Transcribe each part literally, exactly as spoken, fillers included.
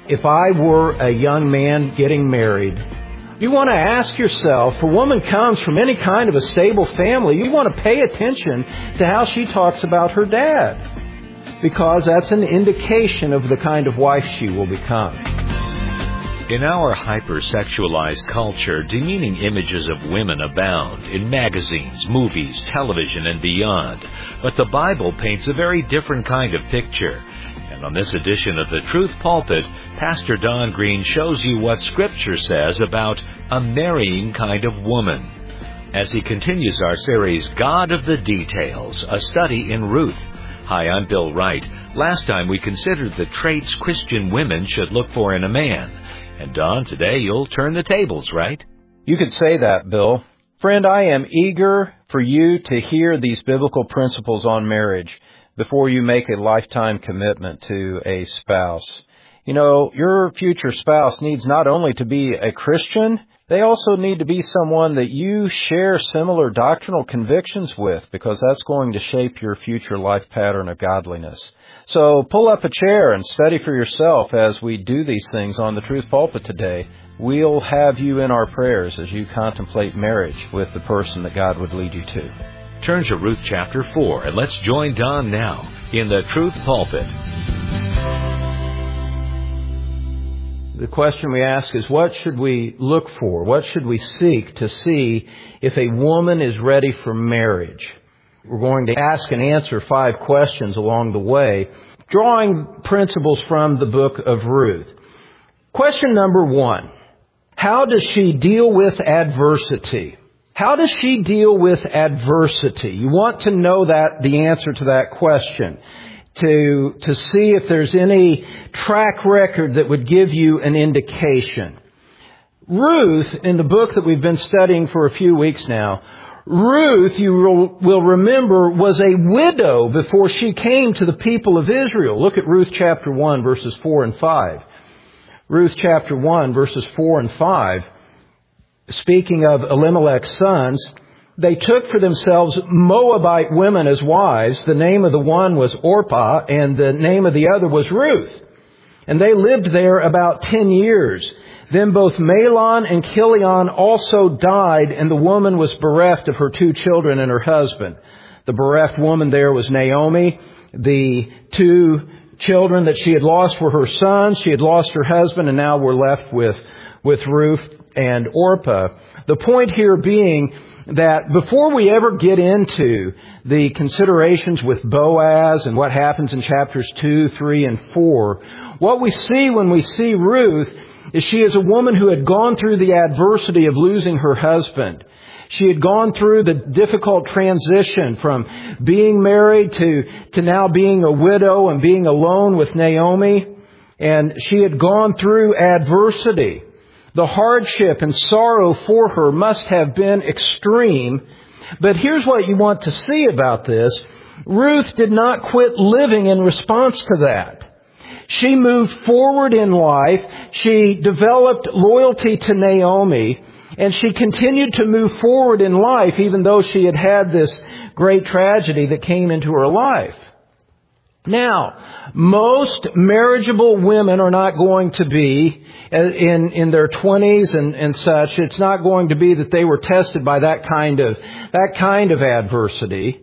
If I were a young man getting married, you want to ask yourself, if a woman comes from any kind of a stable family, you want to pay attention to how she talks about her dad, because that's an indication of the kind of wife she will become. In our hypersexualized culture, demeaning images of women abound in magazines, movies, television, and beyond. But the Bible paints a very different kind of picture. And on this edition of The Truth Pulpit, Pastor Don Green shows you what Scripture says about a marrying kind of woman. As he continues our series, God of the Details, a study in Ruth. Hi, I'm Bill Wright. Last time we considered the traits Christian women should look for in a man. And Don, today you'll turn the tables, right? You could say that, Bill. Friend, I am eager for you to hear these biblical principles on marriage before you make a lifetime commitment to a spouse. You know, your future spouse needs not only to be a Christian, they also need to be someone that you share similar doctrinal convictions with, because that's going to shape your future life pattern of godliness. So pull up a chair and study for yourself as we do these things on the Truth Pulpit today. We'll have you in our prayers as you contemplate marriage with the person that God would lead you to. Turn to Ruth chapter four, and let's join Don now in the Truth Pulpit. The question we ask is, what should we look for? What should we seek to see if a woman is ready for marriage? We're going to ask and answer five questions along the way, drawing principles from the book of Ruth. Question number one, how does she deal with adversity? How does she deal with adversity? You want to know that, the answer to that question, to, to see if there's any track record that would give you an indication. Ruth, in the book that we've been studying for a few weeks now, Ruth, you will remember, was a widow before she came to the people of Israel. Look at Ruth chapter one, verses four and five. Ruth chapter one, verses four and five. Speaking of Elimelech's sons, they took for themselves Moabite women as wives. The name of the one was Orpah, and the name of the other was Ruth. And they lived there about ten years. Then both Mahlon and Chilion also died, and the woman was bereft of her two children and her husband. The bereft woman there was Naomi. The two children that she had lost were her sons. She had lost her husband, and now we're left with, with Ruth and Orpah. The point here being that before we ever get into the considerations with Boaz and what happens in chapters two, three, and four, what we see when we see Ruth is she is a woman who had gone through the adversity of losing her husband. She had gone through the difficult transition from being married to, to now being a widow and being alone with Naomi. And she had gone through adversity. The hardship and sorrow for her must have been extreme. But here's what you want to see about this. Ruth did not quit living in response to that. She moved forward in life. She developed loyalty to Naomi. And she continued to move forward in life even though she had had this great tragedy that came into her life. Now, most marriageable women are not going to be in in their twenties and, and such. It's not going to be that they were tested by that kind of that kind of adversity.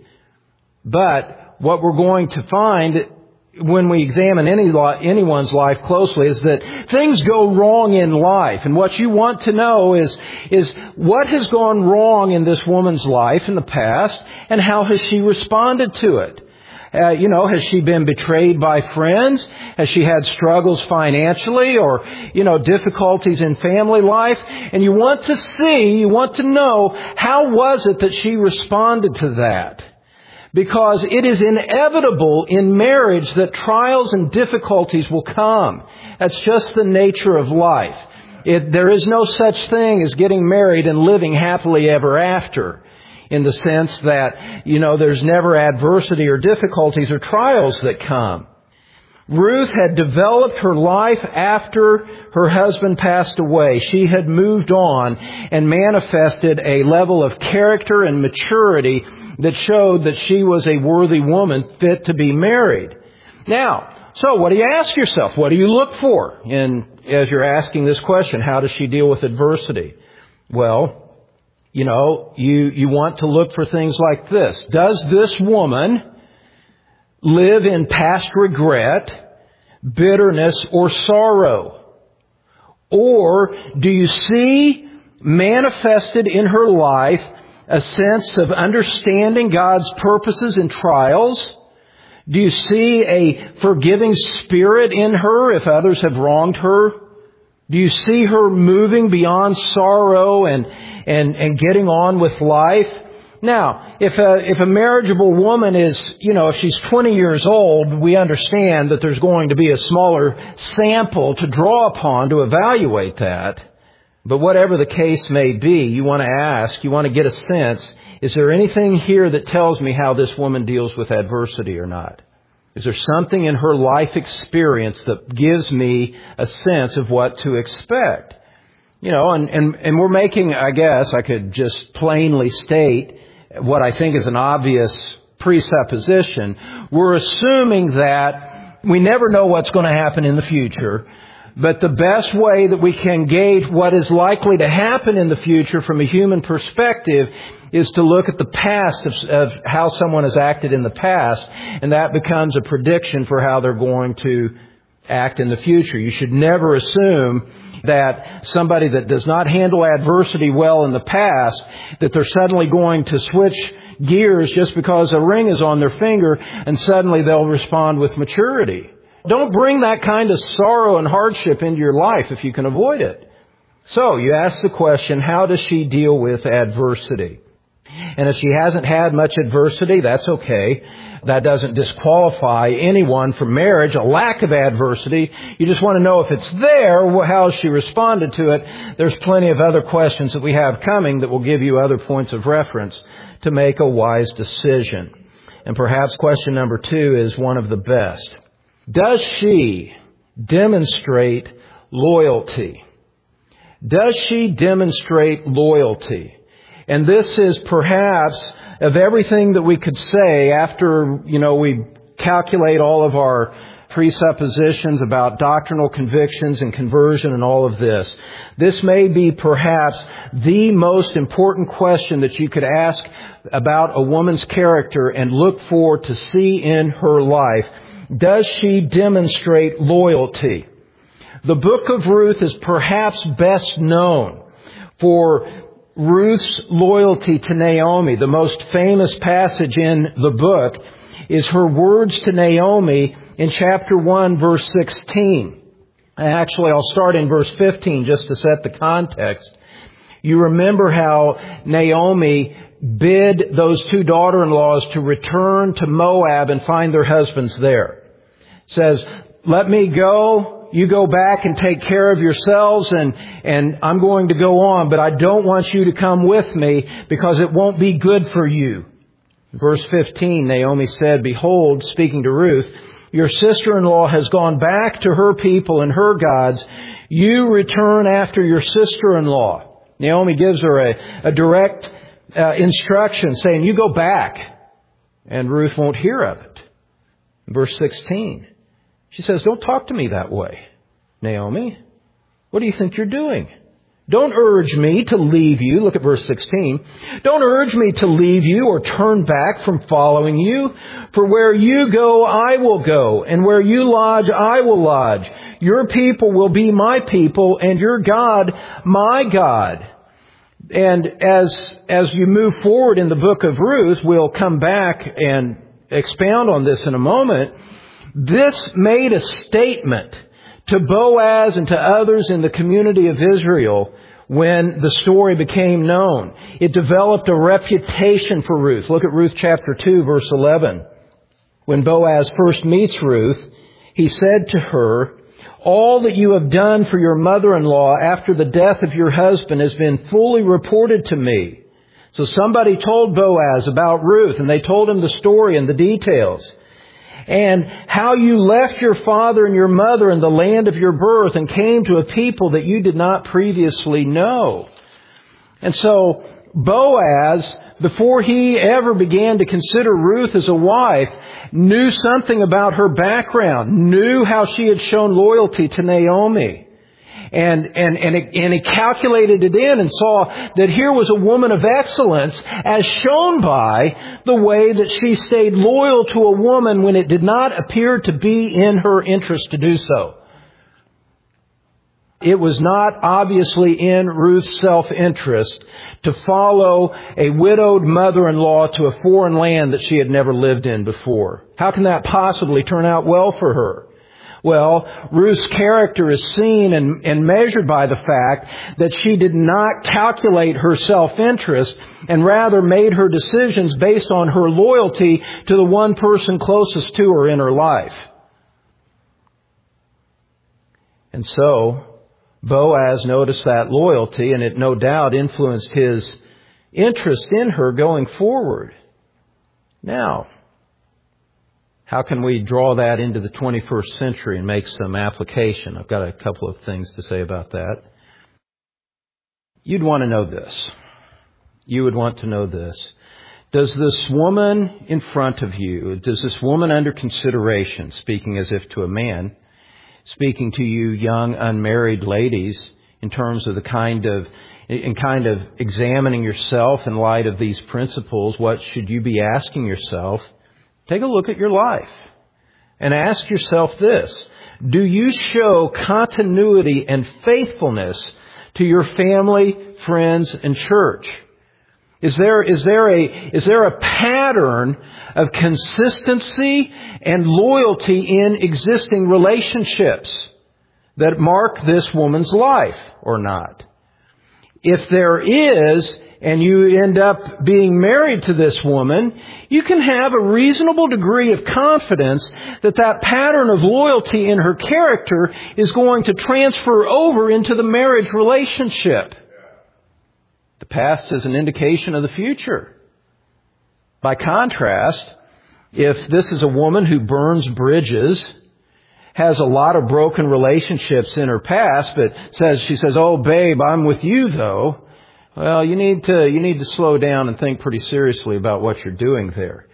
But what we're going to find when we examine any anyone's life closely is that things go wrong in life. And what you want to know is, is what has gone wrong in this woman's life in the past, and how has she responded to it? Uh, you know, has she been betrayed by friends? Has she had struggles financially, or, you know, difficulties in family life? And you want to see, you want to know, how was it that she responded to that? Because it is inevitable in marriage that trials and difficulties will come. That's just the nature of life. It, there is no such thing as getting married and living happily ever after, in the sense that, you know, there's never adversity or difficulties or trials that come. Ruth had developed her life after her husband passed away. She had moved on and manifested a level of character and maturity that showed that she was a worthy woman fit to be married. Now, So what do you ask yourself? What do you look for in, as you're asking this question? How does she deal with adversity? Well, you know, you, you want to look for things like this. Does this woman live in past regret, bitterness, or sorrow? Or do you see manifested in her life a sense of understanding God's purposes in trials? Do you see a forgiving spirit in her if others have wronged her? Do you see her moving beyond sorrow and, and, and getting on with life? Now, if a, if a marriageable woman is, you know, if she's twenty years old, we understand that there's going to be a smaller sample to draw upon to evaluate that. But whatever the case may be, you want to ask, you want to get a sense, is there anything here that tells me how this woman deals with adversity or not? Is there something in her life experience that gives me a sense of what to expect? You know, and, and, and we're making, I guess, I could just plainly state what I think is an obvious presupposition. We're assuming that we never know what's going to happen in the future. But the best way that we can gauge what is likely to happen in the future from a human perspective is to look at the past of, of how someone has acted in the past, and that becomes a prediction for how they're going to act in the future. You should never assume that somebody that does not handle adversity well in the past, that they're suddenly going to switch gears just because a ring is on their finger and suddenly they'll respond with maturity. Don't bring that kind of sorrow and hardship into your life if you can avoid it. So you ask the question, how does she deal with adversity? And if she hasn't had much adversity, that's okay. That doesn't disqualify anyone from marriage, a lack of adversity. You just want to know if it's there, how she responded to it. There's plenty of other questions that we have coming that will give you other points of reference to make a wise decision. And perhaps question number two is one of the best. Does she demonstrate loyalty? Does she demonstrate loyalty? And this is perhaps, of everything that we could say after, you know, we calculate all of our presuppositions about doctrinal convictions and conversion and all of this, this may be perhaps the most important question that you could ask about a woman's character and look for to see in her life. Does she demonstrate loyalty? The book of Ruth is perhaps best known for Ruth's loyalty to Naomi. The most famous passage in the book is her words to Naomi in chapter one, verse sixteen. Actually, I'll start in verse fifteen just to set the context. You remember how Naomi bid those two daughter-in-laws to return to Moab and find their husbands there. It says, let me go, you go back and take care of yourselves, and, and I'm going to go on, but I don't want you to come with me because it won't be good for you. Verse fifteen, Naomi said, behold, speaking to Ruth, your sister-in-law has gone back to her people and her gods. You return after your sister-in-law. Naomi gives her a, a direct uh, instruction saying, you go back. And Ruth won't hear of it. Verse sixteen, she says, don't talk to me that way, Naomi. What do you think you're doing? Don't urge me to leave you. Look at verse sixteen. Don't urge me to leave you or turn back from following you. For where you go, I will go. And where you lodge, I will lodge. Your people will be my people and your God, my God. And as, as you move forward in the book of Ruth, we'll come back and expound on this in a moment. This made a statement to Boaz and to others in the community of Israel when the story became known. It developed a reputation for Ruth. Look at Ruth chapter two, verse eleven. When Boaz first meets Ruth, he said to her, all that you have done for your mother-in-law after the death of your husband has been fully reported to me. So somebody told Boaz about Ruth, and they told him the story and the details. And how you left your father and your mother in the land of your birth and came to a people that you did not previously know. And so Boaz, before he ever began to consider Ruth as a wife, knew something about her background, knew how she had shown loyalty to Naomi. And, and, and, it, and he calculated it in and saw that here was a woman of excellence as shown by the way that she stayed loyal to a woman when it did not appear to be in her interest to do so. It was not obviously in Ruth's self-interest to follow a widowed mother-in-law to a foreign land that she had never lived in before. How can that possibly turn out well for her? Well, Ruth's character is seen and, and measured by the fact that she did not calculate her self-interest and rather made her decisions based on her loyalty to the one person closest to her in her life. And so, Boaz noticed that loyalty, and it no doubt influenced his interest in her going forward. Now, how can we draw that into the twenty-first century and make some application? I've got a couple of things to say about that. You'd want to know this. You would want to know this. Does this woman in front of you, does this woman under consideration, speaking as if to a man, speaking to you young unmarried ladies in terms of the kind of, in kind of examining yourself in light of these principles, what should you be asking yourself? Take a look at your life and ask yourself this. Do you show continuity and faithfulness to your family, friends, and church? Is there, is there a, is there a pattern of consistency and loyalty in existing relationships that mark this woman's life or not? If there is, and you end up being married to this woman, you can have a reasonable degree of confidence that that pattern of loyalty in her character is going to transfer over into the marriage relationship. The past is an indication of the future. By contrast, if this is a woman who burns bridges, has a lot of broken relationships in her past, but says, she says, "Oh, babe, I'm with you though." Well, you need to, you need to slow down and think pretty seriously about what you're doing there.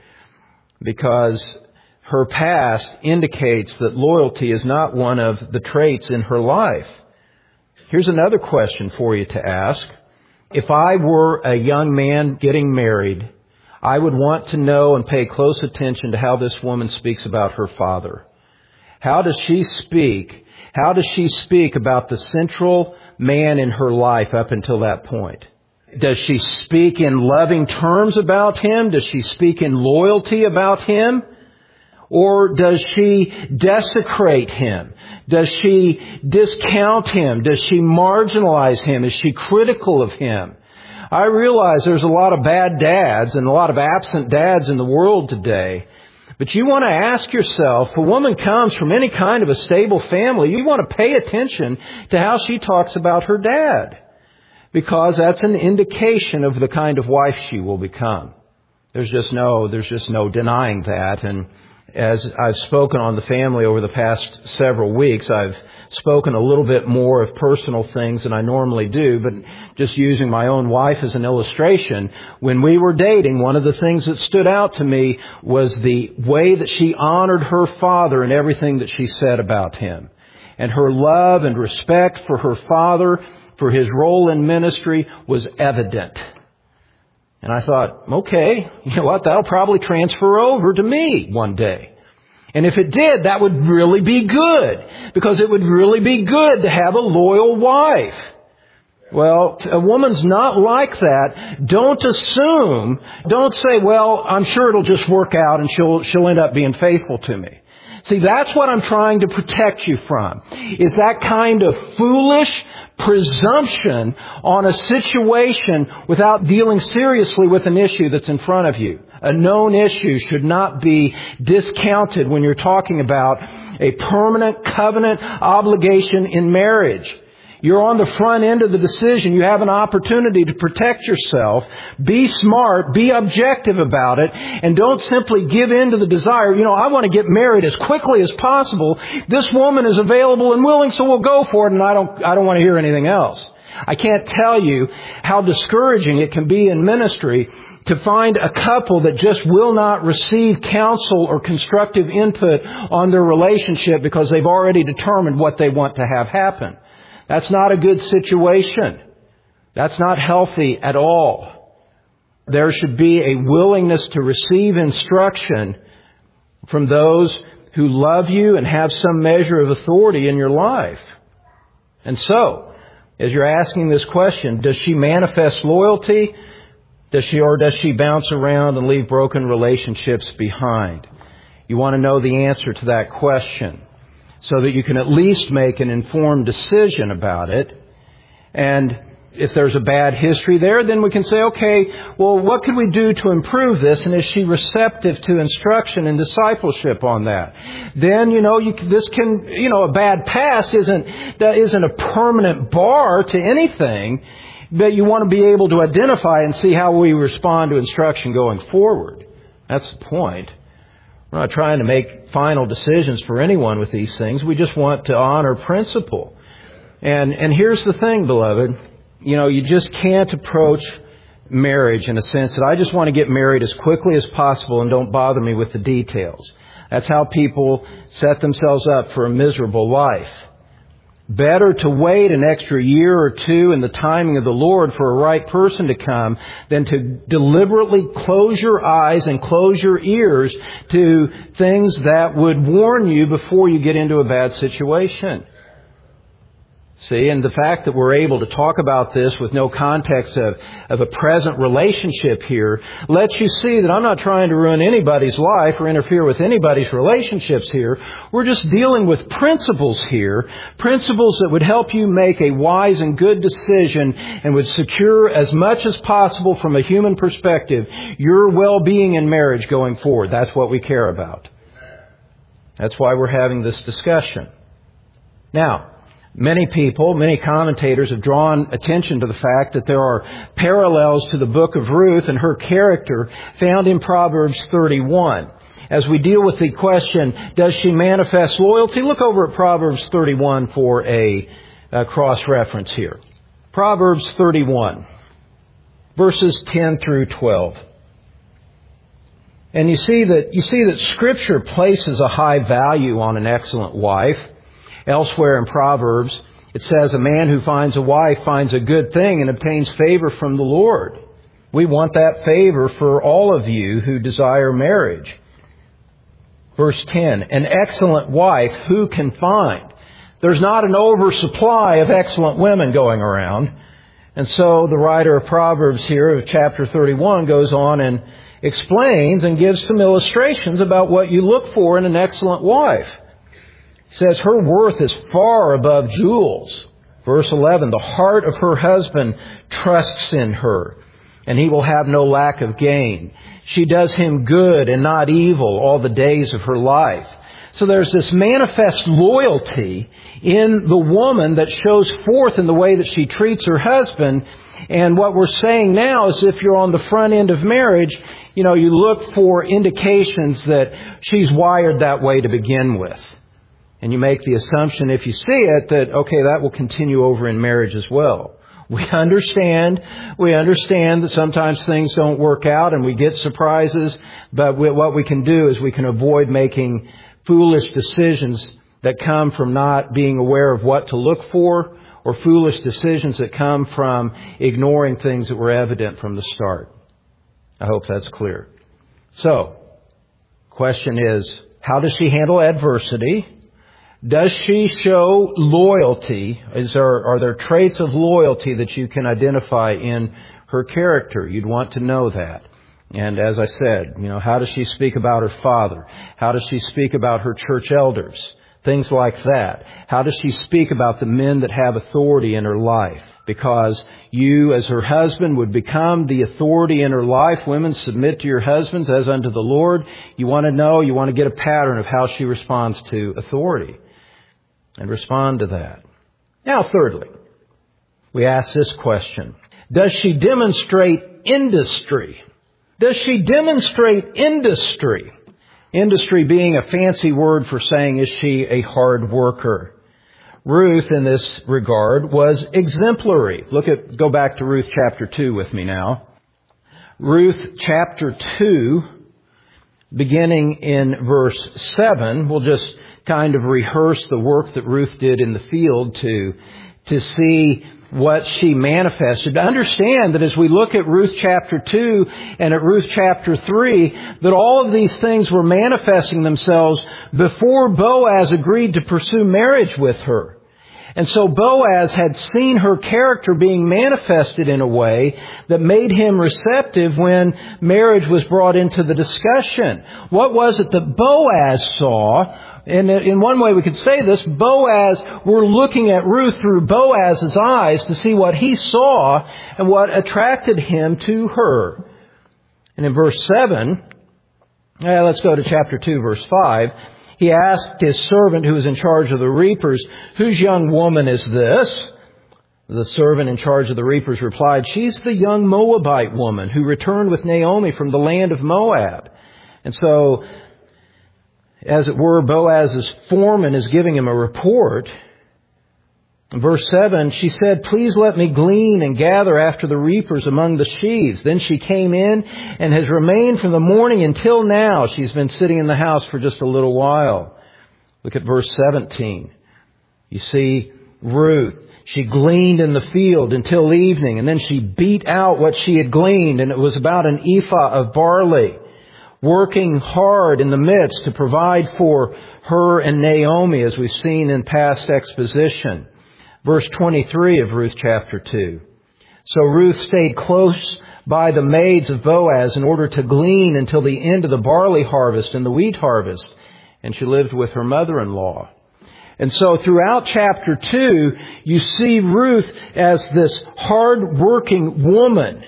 Because her past indicates that loyalty is not one of the traits in her life. Here's another question for you to ask. If I were a young man getting married, I would want to know and pay close attention to how this woman speaks about her father. How does she speak? How does she speak about the central man in her life up until that point? Does she speak in loving terms about him? Does she speak in loyalty about him? Or does she desecrate him? Does she discount him? Does she marginalize him? Is she critical of him? I realize there's a lot of bad dads and a lot of absent dads in the world today. But you want to ask yourself, if a woman comes from any kind of a stable family, you want to pay attention to how she talks about her dad. Because that's an indication of the kind of wife she will become. There's just no, there's just no denying that. And as I've spoken on the family over the past several weeks, I've spoken a little bit more of personal things than I normally do, but just using my own wife as an illustration, when we were dating, one of the things that stood out to me was the way that she honored her father and everything that she said about him. And her love and respect for her father, for his role in ministry, was evident. And I thought, okay, you know what, that'll probably transfer over to me one day. And if it did, that would really be good, because it would really be good to have a loyal wife. Well, a woman's not like that. Don't assume, don't say, well, I'm sure it'll just work out and she'll, she'll end up being faithful to me. See, that's what I'm trying to protect you from, is that kind of foolish presumption on a situation without dealing seriously with an issue that's in front of you. A known issue should not be discounted when you're talking about a permanent covenant obligation in marriage. You're on the front end of the decision. You have an opportunity to protect yourself. Be smart. Be objective about it. And don't simply give in to the desire, you know, I want to get married as quickly as possible. This woman is available and willing, so we'll go for it, and I don't, I don't want to hear anything else. I can't tell you how discouraging it can be in ministry to find a couple that just will not receive counsel or constructive input on their relationship because they've already determined what they want to have happen. That's not a good situation. That's not healthy at all. There should be a willingness to receive instruction from those who love you and have some measure of authority in your life. And so, as you're asking this question, does she manifest loyalty? Does she, or does she bounce around and leave broken relationships behind? You want to know the answer to that question so that you can at least make an informed decision about it. And if there's a bad history there, then we can say, okay, well, what could we do to improve this? And is she receptive to instruction and discipleship on that? Then, you know, you, this can, you know, a bad past isn't, that isn't a permanent bar to anything. But you want to be able to identify and see how we respond to instruction going forward. That's the point. We're not trying to make final decisions for anyone with these things. We just want to honor principle. And and here's the thing, beloved. You know, you just can't approach marriage in a sense that I just want to get married as quickly as possible and don't bother me with the details. That's how people set themselves up for a miserable life. Better to wait an extra year or two in the timing of the Lord for a right person to come than to deliberately close your eyes and close your ears to things that would warn you before you get into a bad situation. See, and the fact that we're able to talk about this with no context of, of a present relationship here lets you see that I'm not trying to ruin anybody's life or interfere with anybody's relationships here. We're just dealing with principles here, principles that would help you make a wise and good decision and would secure as much as possible from a human perspective your well-being in marriage going forward. That's what we care about. That's why we're having this discussion. Now, many people, many commentators have drawn attention to the fact that there are parallels to the book of Ruth and her character found in Proverbs thirty-one. As we deal with the question, does she manifest loyalty? Look over at Proverbs thirty-one for a, a cross-reference here. Proverbs thirty-one, verses ten through twelve. And you see that, you see that Scripture places a high value on an excellent wife. Elsewhere in Proverbs, it says, a man who finds a wife finds a good thing and obtains favor from the Lord. We want that favor for all of you who desire marriage. Verse ten, an excellent wife who can find? There's not an oversupply of excellent women going around. And so the writer of Proverbs here of chapter thirty-one goes on and explains and gives some illustrations about what you look for in an excellent wife. Says her worth is far above jewels. Verse eleven, the heart of her husband trusts in her, and he will have no lack of gain. She does him good and not evil all the days of her life. So there's this manifest loyalty in the woman that shows forth in the way that she treats her husband. And what we're saying now is if you're on the front end of marriage, you know, you look for indications that she's wired that way to begin with. And you make the assumption, if you see it, that, okay, that will continue over in marriage as well. We understand, we understand that sometimes things don't work out and we get surprises, but we, what we can do is we can avoid making foolish decisions that come from not being aware of what to look for, or foolish decisions that come from ignoring things that were evident from the start. I hope that's clear. So, question is, how does she handle adversity? Does she show loyalty? Is there, are there traits of loyalty that you can identify in her character? You'd want to know that. And as I said, you know, how does she speak about her father? How does she speak about her church elders? Things like that. How does she speak about the men that have authority in her life? Because you, as her husband, would become the authority in her life. Women, submit to your husbands as unto the Lord. You want to know, you want to get a pattern of how she responds to authority. And respond to that. Now, thirdly, we ask this question. Does she demonstrate industry? Does she demonstrate industry? Industry being a fancy word for saying, is she a hard worker? Ruth, in this regard, was exemplary. Look at, go back to Ruth chapter two with me now. Ruth chapter two, beginning in verse seven. We'll just kind of rehearse the work that Ruth did in the field to, to see what she manifested. To understand that as we look at Ruth chapter two and at Ruth chapter three, that all of these things were manifesting themselves before Boaz agreed to pursue marriage with her. And so Boaz had seen her character being manifested in a way that made him receptive when marriage was brought into the discussion. What was it that Boaz saw? And in one way we could say this, Boaz, we're looking at Ruth through Boaz's eyes to see what he saw and what attracted him to her. And in verse seven, eh, let's go to chapter two, verse five. He asked his servant who was in charge of the reapers, "Whose young woman is this?" The servant in charge of the reapers replied, "She's the young Moabite woman who returned with Naomi from the land of Moab." And so, as it were, Boaz's foreman is giving him a report. In verse seven, she said, "Please let me glean and gather after the reapers among the sheaves." Then she came in and has remained from the morning until now. She's been sitting in the house for just a little while. Look at verse seventeen. You see Ruth. She gleaned in the field until evening, and then she beat out what she had gleaned, and it was about an ephah of barley, working hard in the midst to provide for her and Naomi, as we've seen in past exposition. Verse twenty-three of Ruth chapter two. So Ruth stayed close by the maids of Boaz in order to glean until the end of the barley harvest and the wheat harvest, and she lived with her mother-in-law. And so throughout chapter two, you see Ruth as this hard-working woman.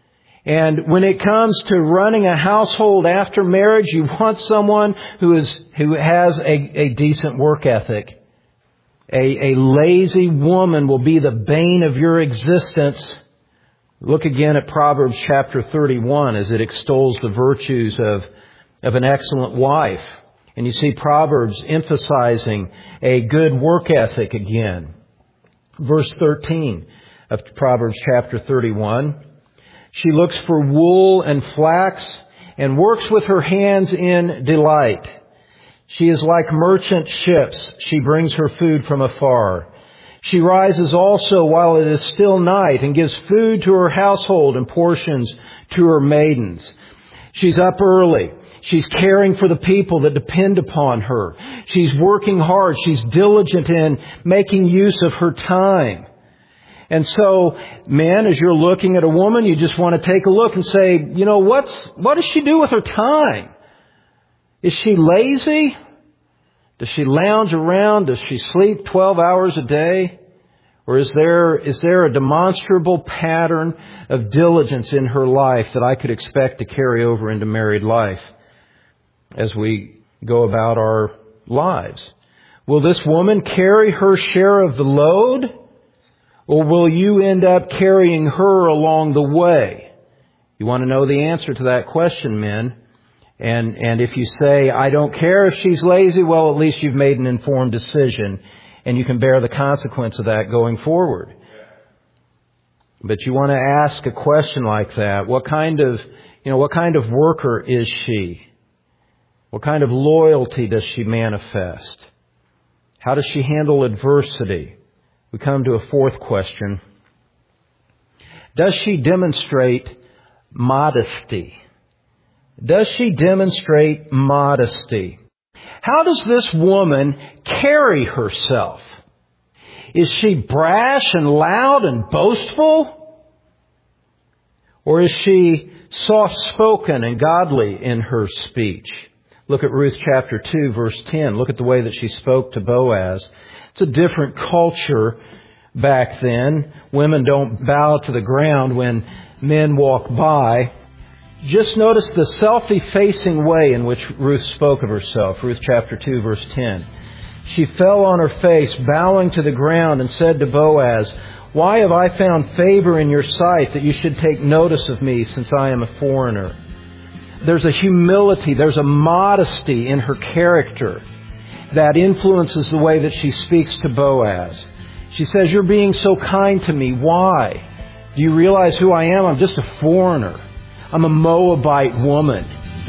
And when it comes to running a household after marriage, you want someone who is who has a, a decent work ethic. A, a lazy woman will be the bane of your existence. Look again at Proverbs chapter thirty-one as it extols the virtues of, of an excellent wife. And you see Proverbs emphasizing a good work ethic again. Verse thirteen of Proverbs chapter thirty-one. She looks for wool and flax and works with her hands in delight. She is like merchant ships. She brings her food from afar. She rises also while it is still night and gives food to her household and portions to her maidens. She's up early. She's caring for the people that depend upon her. She's working hard. She's diligent in making use of her time. And so, men, as you're looking at a woman, you just want to take a look and say, you know, what's, what does she do with her time? Is she lazy? Does she lounge around? Does she sleep twelve hours a day? Or is there, is there a demonstrable pattern of diligence in her life that I could expect to carry over into married life as we go about our lives? Will this woman carry her share of the load? Or will you end up carrying her along the way? You want to know the answer to that question, men. And, and if you say, I don't care if she's lazy, well, at least you've made an informed decision and you can bear the consequence of that going forward. But you want to ask a question like that. What kind of, you know, what kind of worker is she? What kind of loyalty does she manifest? How does she handle adversity? We come to a fourth question. Does she demonstrate modesty? Does she demonstrate modesty? How does this woman carry herself? Is she brash and loud and boastful? Or is she soft-spoken and godly in her speech? Look at Ruth chapter two, verse ten. Look at the way that she spoke to Boaz. It's a different culture back then. Women don't bow to the ground when men walk by. Just notice the self-effacing way in which Ruth spoke of herself. Ruth chapter two, verse ten. She fell on her face, bowing to the ground, and said to Boaz, "Why have I found favor in your sight that you should take notice of me, since I am a foreigner?" There's a humility, there's a modesty in her character that influences the way that she speaks to Boaz. She says, "You're being so kind to me. Why? Do you realize who I am? I'm just a foreigner. I'm a Moabite woman.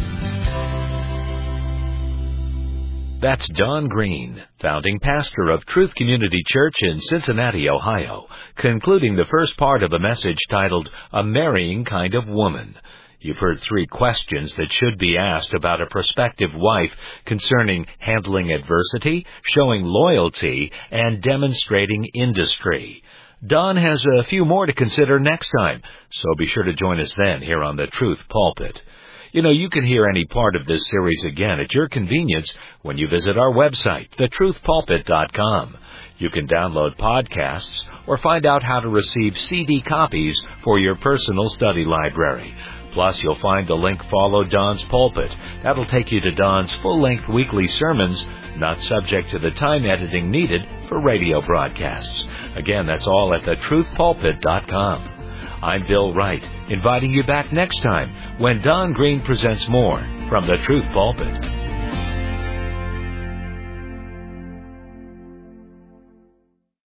That's Don Green, founding pastor of Truth Community Church in Cincinnati, Ohio, concluding the first part of a message titled, A Marrying Kind of Woman. You've heard three questions that should be asked about a prospective wife concerning handling adversity, showing loyalty, and demonstrating industry. Don has a few more to consider next time, so be sure to join us then here on the Truth Pulpit. You know, you can hear any part of this series again at your convenience when you visit our website, the truth pulpit dot com. You can download podcasts or find out how to receive C D copies for your personal study library. Plus, you'll find the link Follow Don's Pulpit. That'll take you to Don's full-length weekly sermons, not subject to the time editing needed for radio broadcasts. Again, that's all at the truth pulpit dot com. I'm Bill Wright, inviting you back next time when Don Green presents more from the Truth Pulpit.